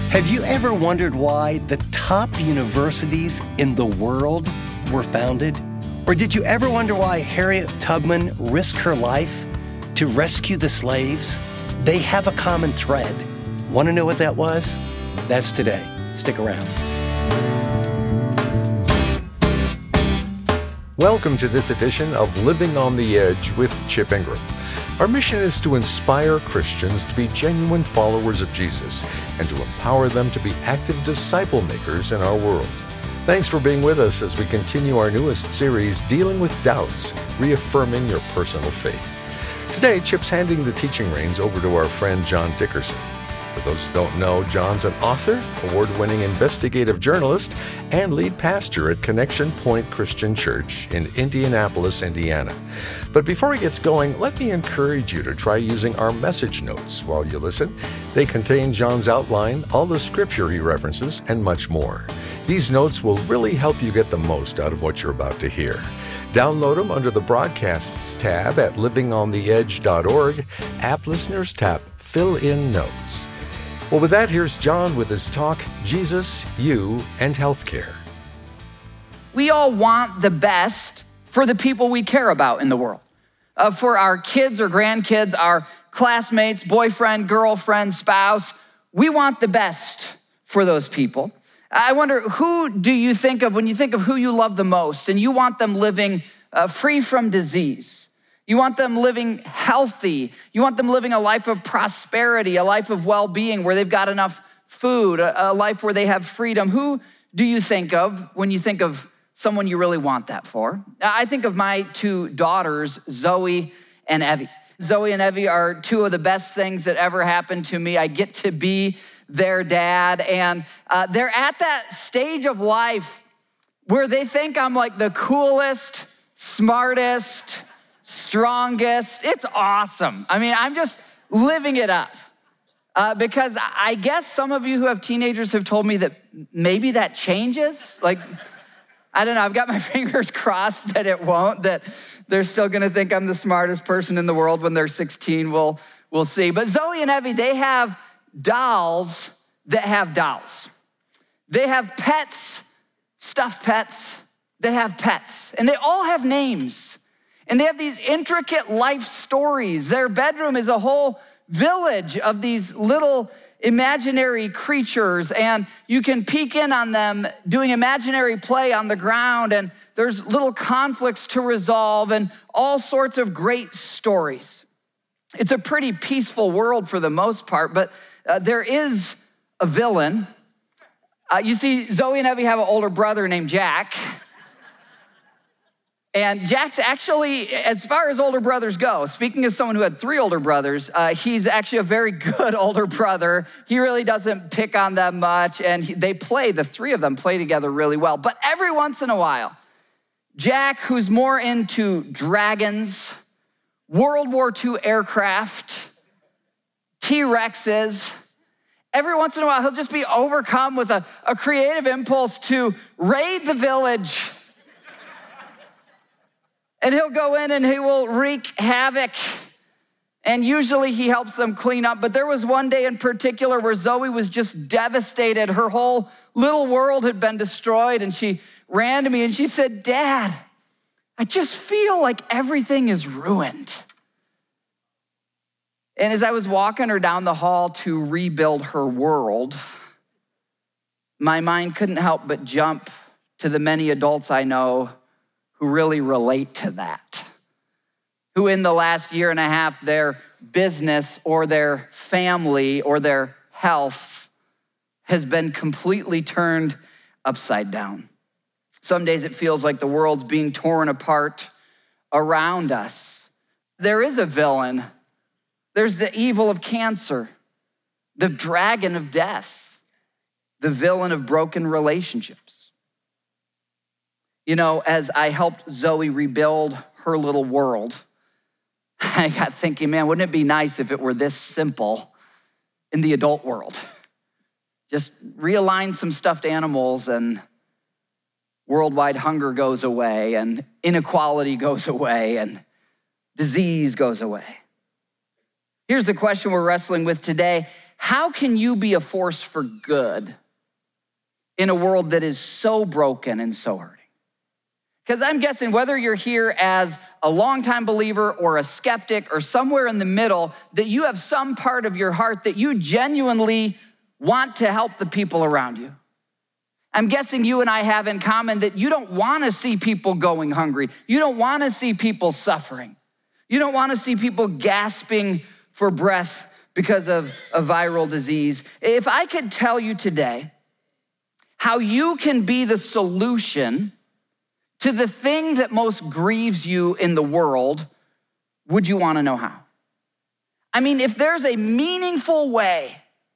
Have you ever wondered why the top universities in the world were founded? Or did you ever wonder why Harriet Tubman risked her life to rescue the slaves? They have a common thread. Want to know what that was? That's today. Stick around. Welcome to this edition of Living on the Edge with Chip Ingram. Our mission is to inspire Christians to be genuine followers of Jesus and to empower them to be active disciple makers in our world. Thanks for being with us as we continue our newest series, Dealing with Doubts, Reaffirming Your Personal Faith. Today, Chip's handing the teaching reins over to our friend John Dickerson. For those who don't know, John's an author, award-winning investigative journalist, and lead pastor at Connection Point Christian Church in Indianapolis, Indiana. But before he gets going, let me encourage you to try using our message notes while you listen. They contain John's outline, all the scripture he references, and much more. These notes will really help you get the most out of what you're about to hear. Download them under the Broadcasts tab at livingontheedge.org. App Listeners tap Fill in Notes. Well, with that, here's John with his talk, Jesus, You, and Healthcare. We all want the best for the people we care about in the world. For our kids or grandkids, our classmates, boyfriend, girlfriend, spouse, we want the best for those people. I wonder, who do you think of when you think of who you love the most and you want them living free from disease? You want them living healthy. You want them living a life of prosperity, a life of well-being where they've got enough food, a life where they have freedom. Who do you think of when you think of someone you really want that for? I think of my two daughters, Zoe and Evie. Zoe and Evie are two of the best things that ever happened to me. I get to be their dad, and they're at that stage of life where they think I'm like the coolest, smartest, strongest. It's awesome. I mean, I'm just living it up because I guess some of you who have teenagers have told me that maybe that changes. Like, I don't know, I've got my fingers crossed that it won't, that they're still gonna think I'm the smartest person in the world when they're 16, we'll see. But Zoe and Evie, they have dolls that have dolls. They have pets, stuffed pets, that have pets, and they all have names. And they have these intricate life stories. Their bedroom is a whole village of these little imaginary creatures, and you can peek in on them doing imaginary play on the ground, and there's little conflicts to resolve and all sorts of great stories. It's a pretty peaceful world for the most part, but there is a villain. You see, Zoe and Evie have an older brother named Jack. And Jack's actually, as far as older brothers go, speaking as someone who had three older brothers, he's actually a very good older brother. He really doesn't pick on them much, and the three of them play together really well. But every once in a while, Jack, who's more into dragons, World War II aircraft, T-Rexes, every once in a while, he'll just be overcome with a creative impulse to raid the village. And he'll go in and he will wreak havoc. And usually he helps them clean up. But there was one day in particular where Zoe was just devastated. Her whole little world had been destroyed. And she ran to me and she said, "Dad, I just feel like everything is ruined." And as I was walking her down the hall to rebuild her world, my mind couldn't help but jump to the many adults I know who really relate to that, who in the last year and a half, their business or their family or their health has been completely turned upside down. Some days it feels like the world's being torn apart around us. There is a villain. There's the evil of cancer, the dragon of death, the villain of broken relationships. You know, as I helped Zoe rebuild her little world, I got thinking, man, wouldn't it be nice if it were this simple in the adult world? Just realign some stuffed animals and worldwide hunger goes away and inequality goes away and disease goes away. Here's the question we're wrestling with today. how can you be a force for good in a world that is so broken and so hurting? Because I'm guessing whether you're here as a longtime believer or a skeptic or somewhere in the middle, that you have some part of your heart that you genuinely want to help the people around you. I'm guessing you and I have in common that you don't want to see people going hungry. You don't want to see people suffering. You don't want to see people gasping for breath because of a viral disease. If I could tell you today how you can be the solution to the thing that most grieves you in the world, would you want to know how? I mean, if there's a meaningful way,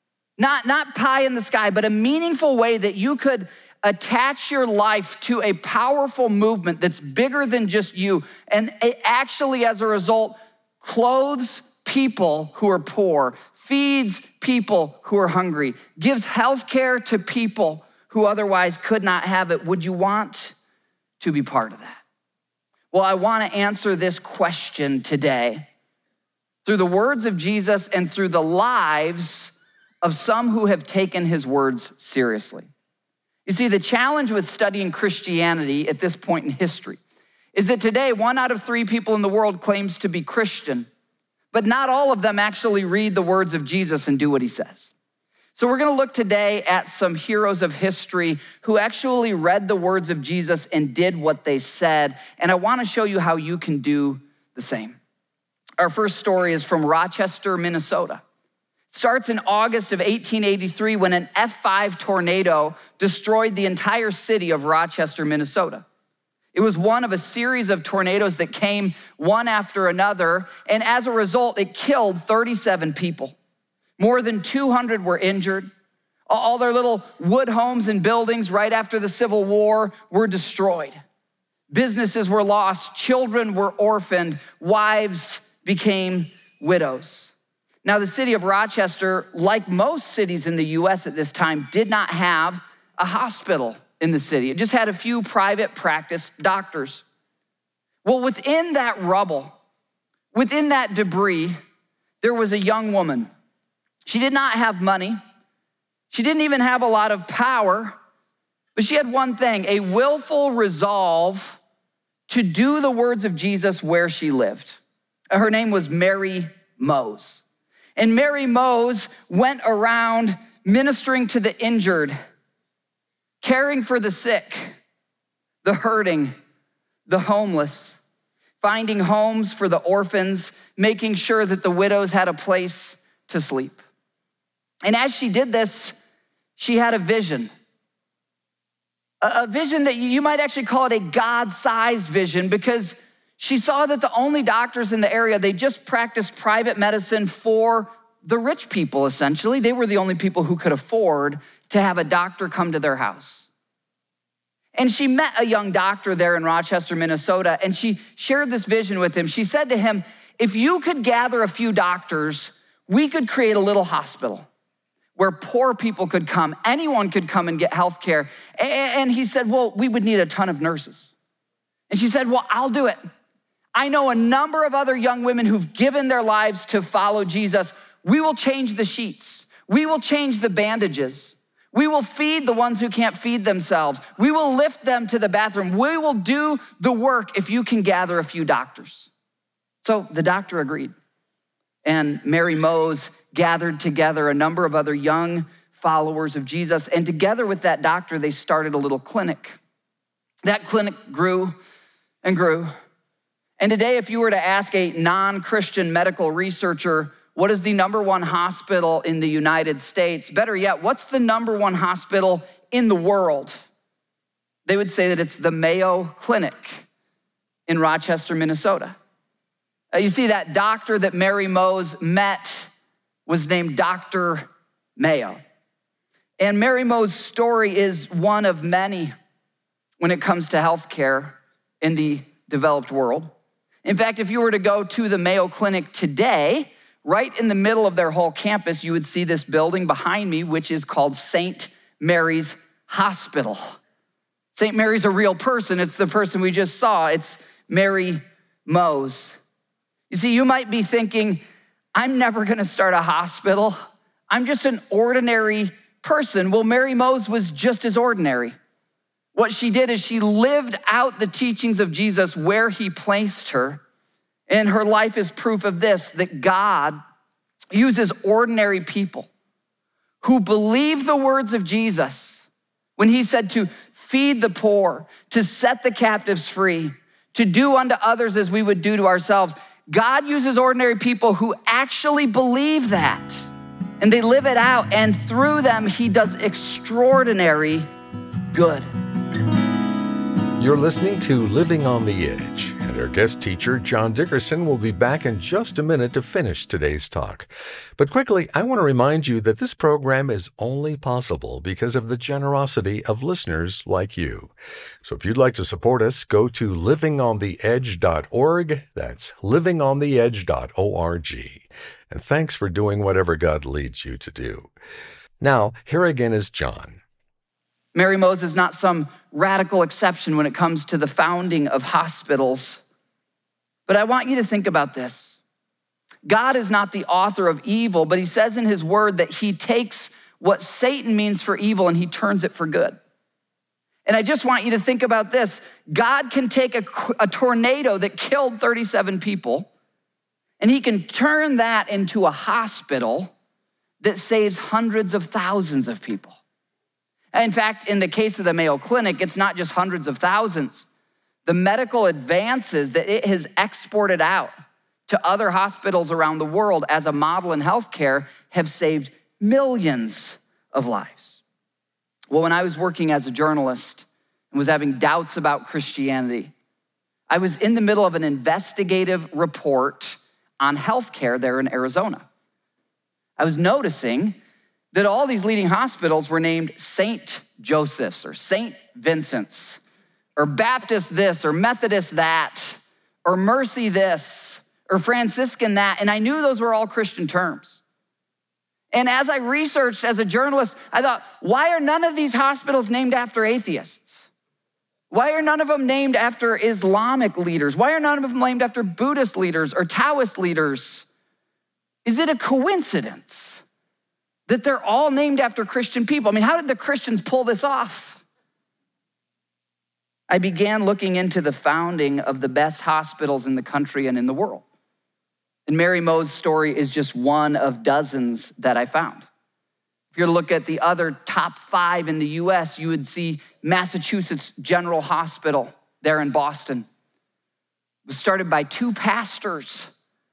not pie in the sky, but a meaningful way that you could attach your life to a powerful movement that's bigger than just you, and it actually, as a result, clothes people who are poor, feeds people who are hungry, gives health care to people who otherwise could not have it, would you want to be part of that? Well, I want to answer this question today through the words of Jesus and through the lives of some who have taken his words seriously. You see, the challenge with studying Christianity at this point in history is that today 1 out of 3 people in the world claims to be Christian, but not all of them actually read the words of Jesus and do what he says. So we're gonna look today at some heroes of history who actually read the words of Jesus and did what they said, and I wanna show you how you can do the same. Our first story is from Rochester, Minnesota. It starts in August of 1883 when an F5 tornado destroyed the entire city of Rochester, Minnesota. It was one of a series of tornadoes that came one after another, and as a result, it killed 37 people. More than 200 were injured. All their little wood homes and buildings right after the Civil War were destroyed. Businesses were lost, children were orphaned, wives became widows. Now, the city of Rochester, like most cities in the US at this time, did not have a hospital in the city. It just had a few private practice doctors. Well, within that rubble, within that debris, there was a young woman. She did not have money. She didn't even have a lot of power, but she had one thing, a willful resolve to do the words of Jesus where she lived. Her name was Mary Mose. And Mary Mose went around ministering to the injured, caring for the sick, the hurting, the homeless, finding homes for the orphans, making sure that the widows had a place to sleep. And as she did this, she had a vision that you might actually call it a God-sized vision, because she saw that the only doctors in the area, they just practiced private medicine for the rich people, essentially. They were the only people who could afford to have a doctor come to their house. And she met a young doctor there in Rochester, Minnesota, and she shared this vision with him. She said to him, if you could gather a few doctors, we could create a little hospital where poor people could come, anyone could come and get health care. And he said, well, we would need a ton of nurses. And she said, well, I'll do it. I know a number of other young women who've given their lives to follow Jesus. We will change the sheets. We will change the bandages. We will feed the ones who can't feed themselves. We will lift them to the bathroom. We will do the work if you can gather a few doctors. So the doctor agreed. And Mary Mose gathered together a number of other young followers of Jesus. And together with that doctor, they started a little clinic. That clinic grew and grew. And today, if you were to ask a non-Christian medical researcher, what is the #1 hospital in the United States? Better yet, what's the #1 hospital in the world? They would say that it's the Mayo Clinic in Rochester, Minnesota. You see, that doctor that Mary Mose met was named Dr. Mayo. And Mary Mose's story is one of many when it comes to healthcare in the developed world. In fact, if you were to go to the Mayo Clinic today, right in the middle of their whole campus, you would see this building behind me, which is called St. Mary's Hospital. St. Mary's a real person. It's the person we just saw. It's Mary Mose. You see, you might be thinking, I'm never gonna start a hospital. I'm just an ordinary person. Well, Mary Mose was just as ordinary. What she did is she lived out the teachings of Jesus where he placed her. And her life is proof of this, that God uses ordinary people who believe the words of Jesus when he said to feed the poor, to set the captives free, to do unto others as we would do to ourselves. God uses ordinary people who actually believe that, and they live it out, and through them, he does extraordinary good. You're listening to Living on the Edge, and our guest teacher, John Dickerson, will be back in just a minute to finish today's talk. But quickly, I want to remind you that this program is only possible because of the generosity of listeners like you. So if you'd like to support us, go to livingontheedge.org. That's livingontheedge.org. And thanks for doing whatever God leads you to do. Now, here again is John. Mary Mose is not some radical exception when it comes to the founding of hospitals. But I want you to think about this. God is not the author of evil, but he says in his word that he takes what Satan means for evil and he turns it for good. And I just want you to think about this. God can take a tornado that killed 37 people, and he can turn that into a hospital that saves hundreds of thousands of people. In fact, in the case of the Mayo Clinic, it's not just hundreds of thousands. The medical advances that it has exported out to other hospitals around the world as a model in healthcare have saved millions of lives. Well, when I was working as a journalist and was having doubts about Christianity, I was in the middle of an investigative report on healthcare there in Arizona. I was noticing that all these leading hospitals were named St. Joseph's or St. Vincent's or Baptist this or Methodist that or Mercy this or Franciscan that. And I knew those were all Christian terms. And as I researched as a journalist, I thought, why are none of these hospitals named after atheists? Why are none of them named after Islamic leaders? Why are none of them named after Buddhist leaders or Taoist leaders? Is it a coincidence that they're all named after Christian people? I mean, how did the Christians pull this off? I began looking into the founding of the best hospitals in the country and in the world. And Mary Mo's story is just one of dozens that I found. If you look at the other top 5 in the US, you would see Massachusetts General Hospital there in Boston. It was started by two pastors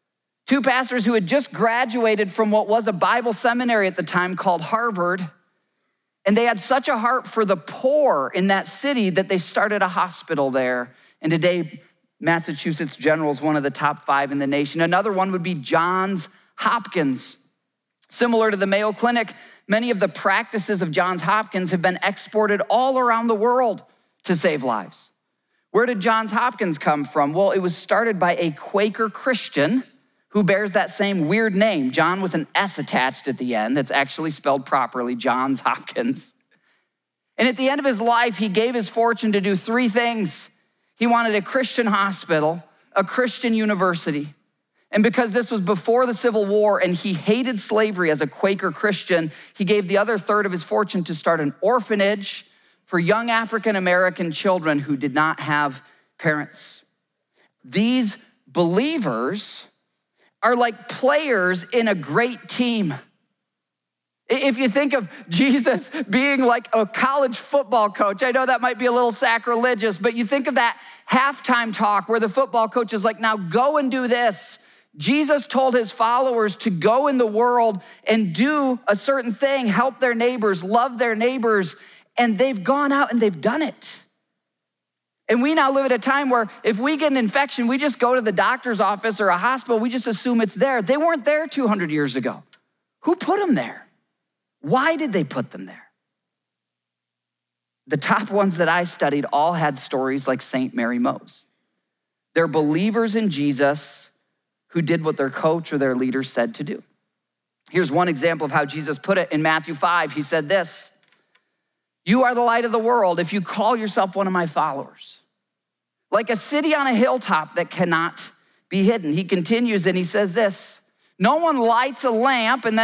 who had just graduated from what was a Bible seminary at the time called Harvard. And they had such a heart for the poor in that city that they started a hospital there. And today, Massachusetts General is one of the top 5 in the nation. Another one would be Johns Hopkins. Similar to the Mayo Clinic, many of the practices of Johns Hopkins have been exported all around the world to save lives. Where did Johns Hopkins come from? Well, it was started by a Quaker Christian who bears that same weird name, John with an S attached at the end, that's actually spelled properly, Johns Hopkins. And at the end of his life, he gave his fortune to do 3 things. He wanted a Christian hospital, a Christian university. And because this was before the Civil War and he hated slavery as a Quaker Christian, he gave the other third of his fortune to start an orphanage for young African-American children who did not have parents. These believers are like players in a great team. If you think of Jesus being like a college football coach, I know that might be a little sacrilegious, but you think of that halftime talk where the football coach is like, now go and do this. Jesus told his followers to go in the world and do a certain thing, help their neighbors, love their neighbors, and they've gone out and they've done it. And we now live at a time where if we get an infection, we just go to the doctor's office or a hospital, we just assume it's there. They weren't there 200 years ago. Who put them there? Why did they put them there? The top ones that I studied all had stories like St. Mary Mose. They're believers in Jesus who did what their coach or their leader said to do. Here's one example of how Jesus put it in Matthew 5. He said this, "You are the light of the world if you call yourself one of my followers. Like a city on a hilltop that cannot be hidden." He continues and he says this, "No one lights a lamp and then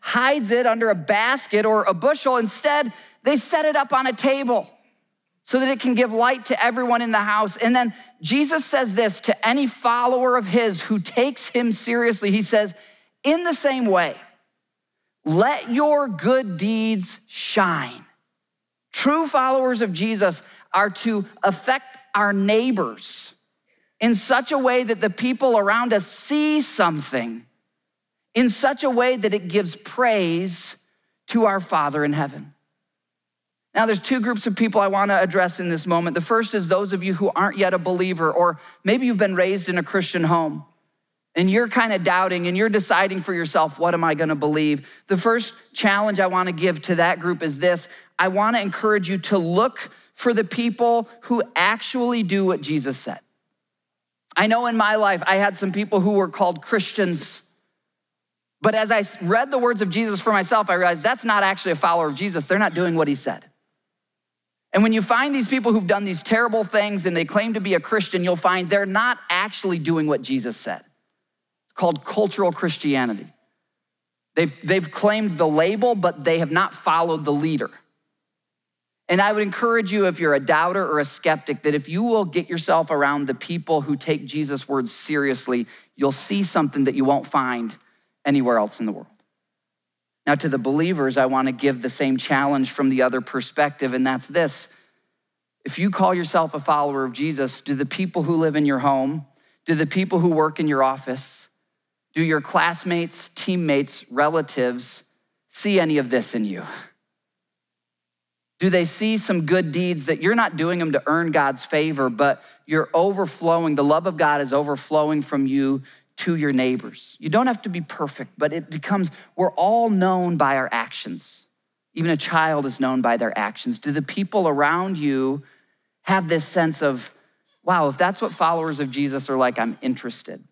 hides it under a basket or a bushel. Instead, they set it up on a table so that it can give light to everyone in the house. And then Jesus says this to any follower of his who takes him seriously. He says, in the same way, let your good deeds shine. True followers of Jesus are to affect our neighbors in such a way that the people around us see something, in such a way that it gives praise to our Father in heaven. Now, there's two groups of people I want to address in this moment. The first is those of you who aren't yet a believer, or maybe you've been raised in a Christian home and you're kind of doubting and you're deciding for yourself, what am I going to believe? The first challenge I want to give to that group is this. I want to encourage you to look for the people who actually do what Jesus said. I know in my life, I had some people who were called Christians, but as I read the words of Jesus for myself, I realized that's not actually a follower of Jesus. They're not doing what he said. And when you find these people who've done these terrible things and they claim to be a Christian, you'll find they're not actually doing what Jesus said. It's called cultural Christianity. They've claimed the label, but they have not followed the leader. And I would encourage you, if you're a doubter or a skeptic, that if you will get yourself around the people who take Jesus' words seriously, you'll see something that you won't find anywhere else in the world. Now, to the believers, I want to give the same challenge from the other perspective, and that's this. If you call yourself a follower of Jesus, do the people who live in your home, do the people who work in your office, do your classmates, teammates, relatives see any of this in you? Do they see some good deeds that you're not doing them to earn God's favor, but you're overflowing, the love of God is overflowing from you to your neighbors? You don't have to be perfect, but it becomes, we're all known by our actions. Even a child is known by their actions. Do the people around you have this sense of, wow, if that's what followers of Jesus are like, I'm interested?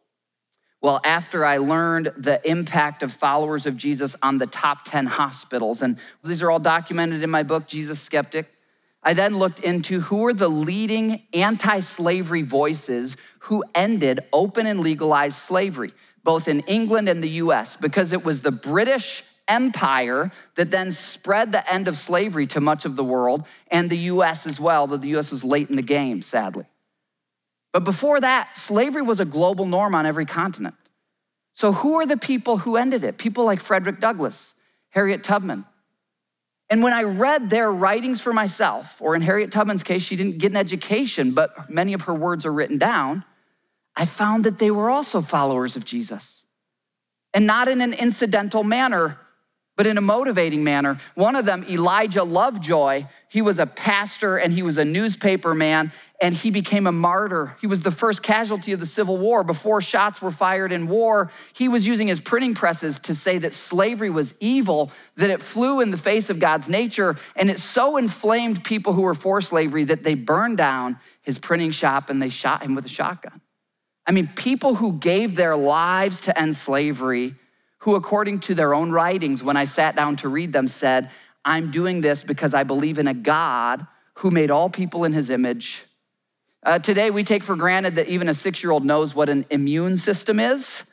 Well, after I learned the impact of followers of Jesus on the top 10 hospitals, and these are all documented in my book, Jesus Skeptic, I then looked into who were the leading anti-slavery voices who ended open and legalized slavery, both in England and the US, because it was the British Empire that then spread the end of slavery to much of the world, and the US as well, but the US was late in the game, sadly. But before that, slavery was a global norm on every continent. So who are the people who ended it? People like Frederick Douglass, Harriet Tubman. And when I read their writings for myself, or in Harriet Tubman's case, she didn't get an education, but many of her words are written down, I found that they were also followers of Jesus. And not in an incidental manner, but in a motivating manner. One of them, Elijah Lovejoy, he was a pastor and he was a newspaper man, and he became a martyr. He was the first casualty of the Civil War. Before shots were fired in war, he was using his printing presses to say that slavery was evil, that it flew in the face of God's nature, and it so inflamed people who were for slavery that they burned down his printing shop and they shot him with a shotgun. I mean, people who gave their lives to end slavery, who according to their own writings, when I sat down to read them, said, I'm doing this because I believe in a God who made all people in his image. Today, we take for granted that even a 6-year-old knows what an immune system is.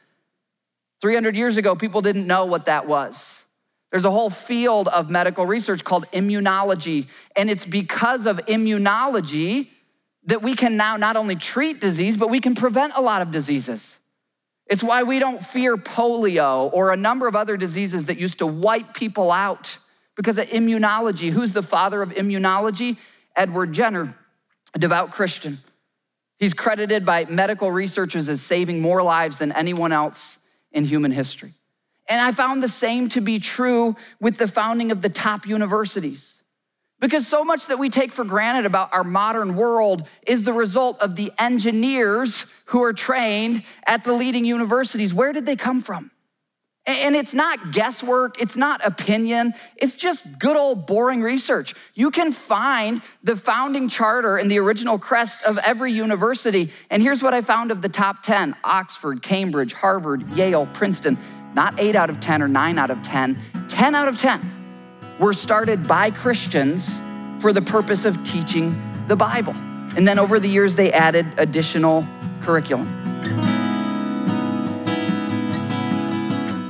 300 years ago, people didn't know what that was. There's a whole field of medical research called immunology, and it's because of immunology that we can now not only treat disease, but we can prevent a lot of diseases. It's why we don't fear polio or a number of other diseases that used to wipe people out because of immunology. Who's the father of immunology? Edward Jenner, a devout Christian. He's credited by medical researchers as saving more lives than anyone else in human history. And I found the same to be true with the founding of the top universities. Because so much that we take for granted about our modern world is the result of the engineers who are trained at the leading universities. Where did they come from? And it's not guesswork, it's not opinion, it's just good old boring research. You can find the founding charter and the original crest of every university. And here's what I found of the top 10: Oxford, Cambridge, Harvard, Yale, Princeton. Not 8 out of 10 or 9 out of 10, 10 out of 10 were started by Christians for the purpose of teaching the Bible. And then over the years, they added additional curriculum.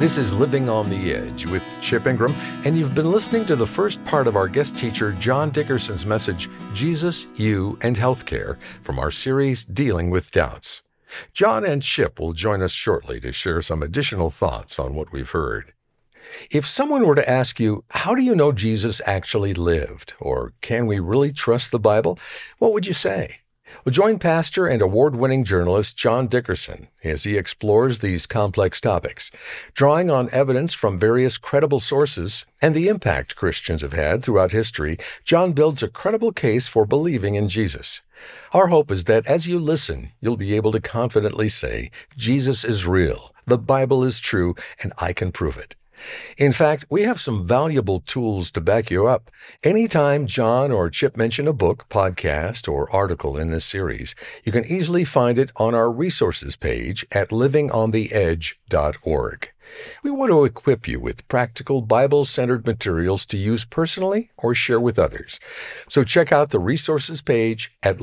This is Living on the Edge with Chip Ingram, and you've been listening to the first part of our guest teacher John Dickerson's message, Jesus, You, and Healthcare, from our series Dealing with Doubts. John and Chip will join us shortly to share some additional thoughts on what we've heard. If someone were to ask you, how do you know Jesus actually lived? Or can we really trust the Bible? What would you say? Well, join pastor and award-winning journalist John Dickerson as he explores these complex topics, drawing on evidence from various credible sources and the impact Christians have had throughout history. John builds a credible case for believing in Jesus. Our hope is that as you listen, you'll be able to confidently say, Jesus is real, the Bible is true, and I can prove it. In fact, we have some valuable tools to back you up. Anytime John or Chip mention a book, podcast, or article in this series, you can easily find it on our resources page at livingontheedge.org. We want to equip you with practical Bible-centered materials to use personally or share with others. So check out the resources page at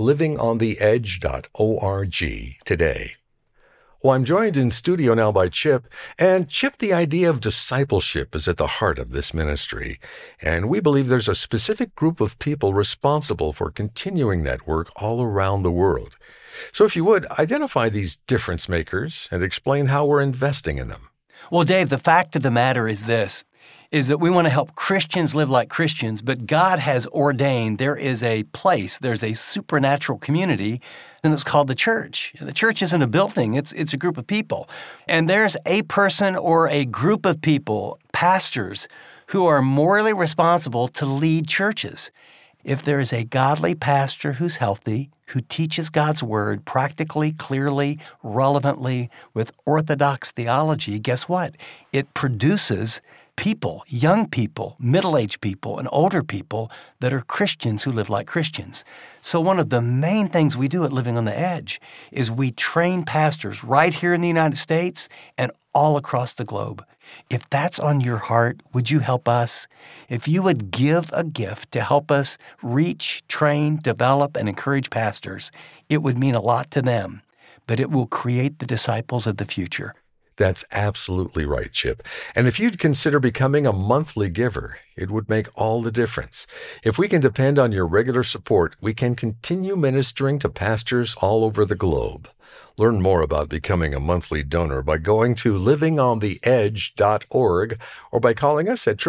livingontheedge.org today. Well, I'm joined in studio now by Chip, and Chip, the idea of discipleship is at the heart of this ministry, and we believe there's a specific group of people responsible for continuing that work all around the world. So if you would, identify these difference makers and explain how we're investing in them. Well, Dave, the fact of the matter is this, is that we want to help Christians live like Christians, but God has ordained there is a place, there's a supernatural community, and it's called the church. The church isn't a building, it's a group of people. And there's a person or a group of people, pastors, who are morally responsible to lead churches. If there is a godly pastor who's healthy, who teaches God's word practically, clearly, relevantly, with orthodox theology, guess what? It produces people, young people, middle-aged people, and older people that are Christians who live like Christians. So one of the main things we do at Living on the Edge is we train pastors right here in the United States and all across the globe. If that's on your heart, would you help us? If you would give a gift to help us reach, train, develop, and encourage pastors, it would mean a lot to them, but it will create the disciples of the future. That's absolutely right, Chip. And if you'd consider becoming a monthly giver, it would make all the difference. If we can depend on your regular support, we can continue ministering to pastors all over the globe. Learn more about becoming a monthly donor by going to livingontheedge.org or by calling us at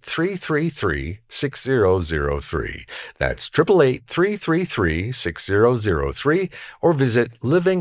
888-333-6003. That's 888-333-6003 or visit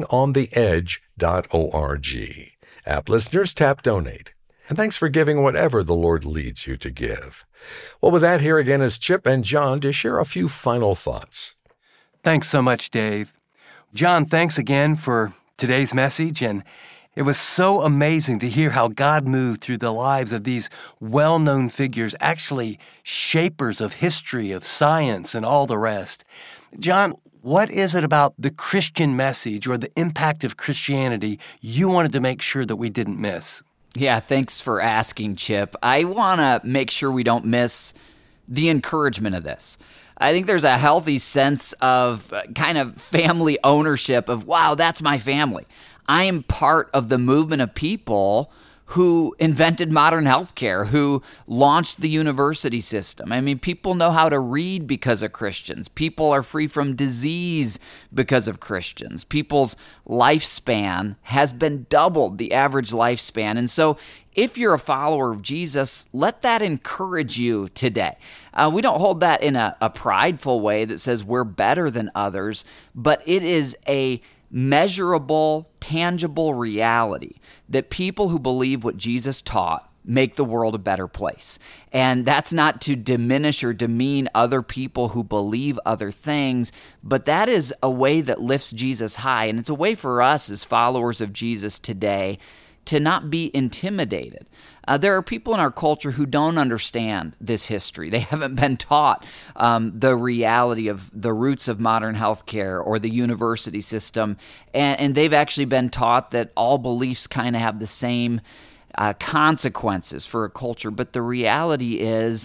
livingontheedge.org. App listeners, tap donate. And thanks for giving whatever the Lord leads you to give. Well, with that, here again is Chip and John to share a few final thoughts. Thanks so much, Dave. John, thanks again for today's message. And it was so amazing to hear how God moved through the lives of these well-known figures, actually shapers of history, of science, and all the rest. John, what is it about the Christian message or the impact of Christianity you wanted to make sure that we didn't miss? Yeah, thanks for asking, Chip. I want to make sure we don't miss the encouragement of this. I think there's a healthy sense of kind of family ownership of, wow, that's my family. I am part of the movement of people who invented modern healthcare, who launched the university system. I mean, people know how to read because of Christians. People are free from disease because of Christians. People's lifespan has been doubled, the average lifespan. And so if you're a follower of Jesus, let that encourage you today. We don't hold that in a prideful way that says we're better than others, but it is a measurable, tangible reality that people who believe what Jesus taught make the world a better place. And that's not to diminish or demean other people who believe other things, but that is a way that lifts Jesus high. And it's a way for us as followers of Jesus today to not be intimidated. There are people in our culture who don't understand this history. They haven't been taught the reality of the roots of modern healthcare or the university system, and they've actually been taught that all beliefs kind of have the same consequences for a culture. But the reality is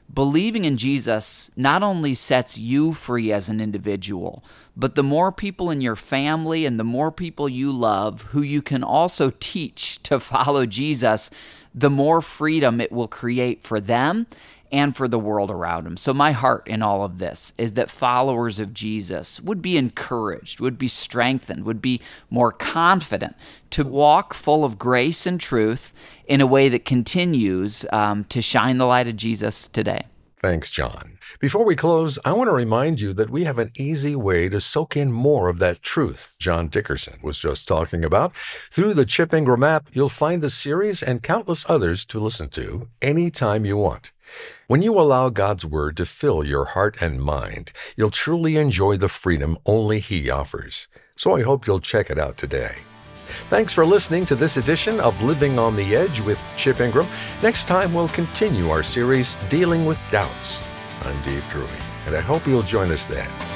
believing in Jesus not only sets you free as an individual, but the more people in your family and the more people you love who you can also teach to follow Jesus, the more freedom it will create for them and for the world around them. So my heart in all of this is that followers of Jesus would be encouraged, would be strengthened, would be more confident to walk full of grace and truth in a way that continues to shine the light of Jesus today. Thanks, John. Before we close, I want to remind you that we have an easy way to soak in more of that truth John Dickerson was just talking about. Through the Chip Ingram app, you'll find the series and countless others to listen to anytime you want. When you allow God's Word to fill your heart and mind, you'll truly enjoy the freedom only He offers. So I hope you'll check it out today. Thanks for listening to this edition of Living on the Edge with Chip Ingram. Next time, we'll continue our series, Dealing with Doubts. I'm Dave Drury, and I hope you'll join us then.